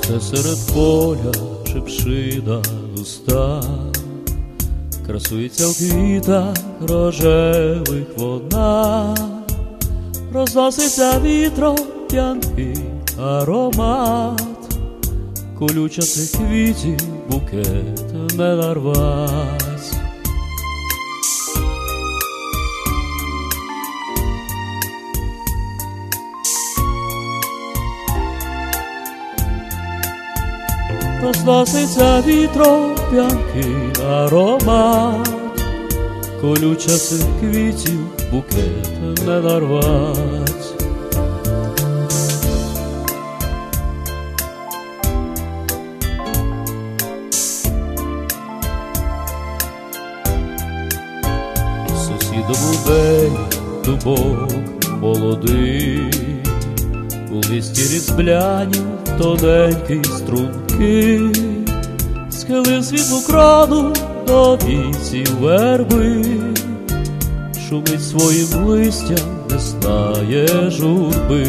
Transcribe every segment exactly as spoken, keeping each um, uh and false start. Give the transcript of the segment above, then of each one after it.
Росте серед поля шипшина густа, красується в квітах рожевих вона, розноситься вітром п'янкий аромат, колюча цих квітів букет не нарвать. Розноситься вітром п'янкий аромат, колюча цих квітів букет не нарвать. Сусідом день дубок молодий, у листі різбляні тоненький струнки, схилив світлу крону до віців верби, шумить своїм листям, не знає журби.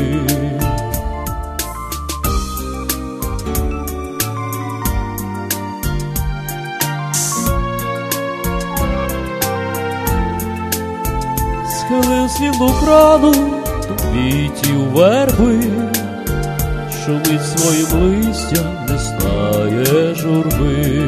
Схилив світлу крону до віців верби, шумить своїм листям, не знає журби.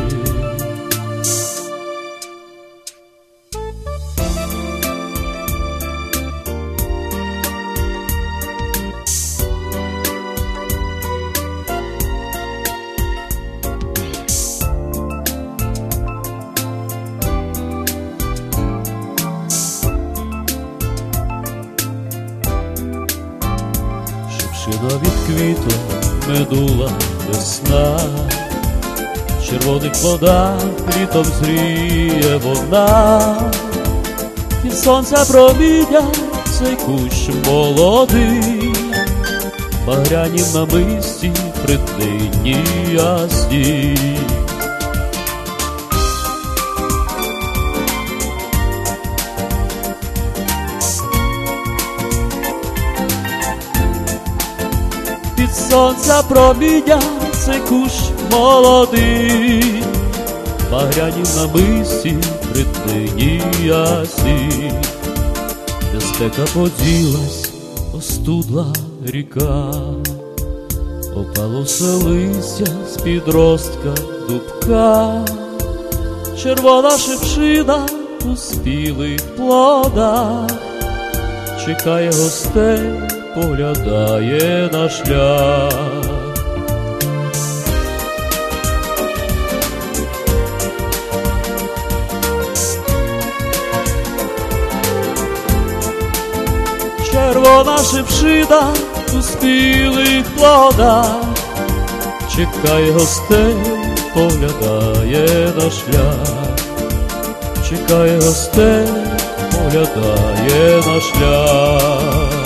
Шипшина від квіток медула весна, в червоних водах літом зріє вона, від сонця проміння цей кущ молодий, багрянім намисті при днині ясній. Від сонця проміння цей кущ молодий, багрянім намисті при днині ясній. Де спека поділась, остудла ріка, опало все листя з підростка дубка, червона шипшина у спілих плодах, чекає гостей, поглядає на шлях. Червона шипшина у спілих плодах, чекає гостей, поглядає на шлях. Чекає гостей, поглядає на шлях.